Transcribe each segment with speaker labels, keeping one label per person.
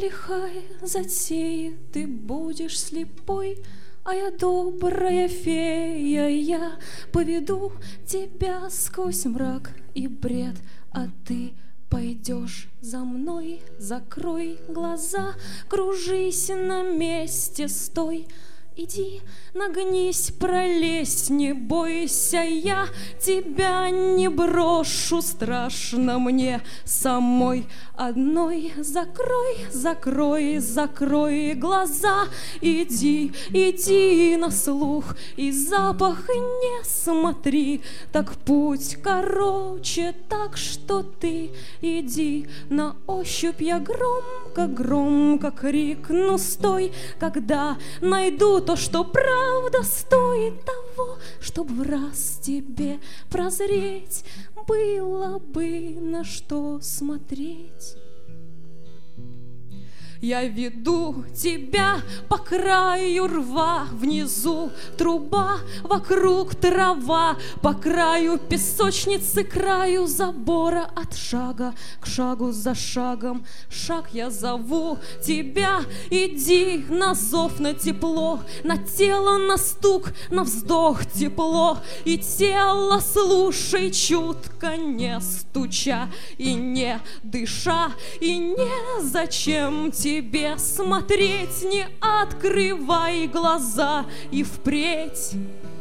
Speaker 1: лихая затея, ты будешь слепой, а я добрая фея, я поведу тебя сквозь мрак и бред, а ты пойдешь за мной. Закрой глаза, кружись на месте, стой. Иди, нагнись, пролезь, не бойся, я тебя не брошу, страшно мне самой одной. Закрой, закрой, закрой глаза, иди, иди на слух и запах не смотри, так путь короче, так что ты иди на ощупь. Я громко, громко крикну, стой, когда найду то, что правда стоит того, чтоб в раз тебе прозреть, было бы на что смотреть. Я веду тебя по краю рва, внизу труба, вокруг трава, по краю песочницы, краю забора, от шага к шагу за шагом. Шаг я зову тебя, иди на зов, на тепло, на тело, на стук, на вздох тепло. И тело слушай чутко, не стуча и не дыша, и не зачем тебе смотреть, не открывай глаза и впредь.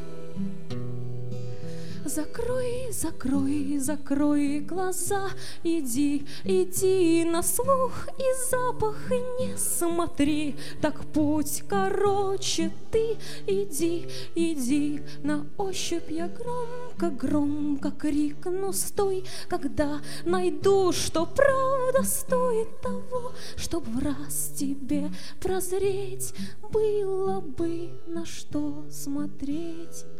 Speaker 1: Закрой, закрой, закрой глаза, иди, иди на слух и запах не смотри, так путь короче, ты иди, иди на ощупь. Я громко, громко крикну, стой, когда найду, что правда стоит того, чтоб в раз тебе прозреть, было бы на что смотреть.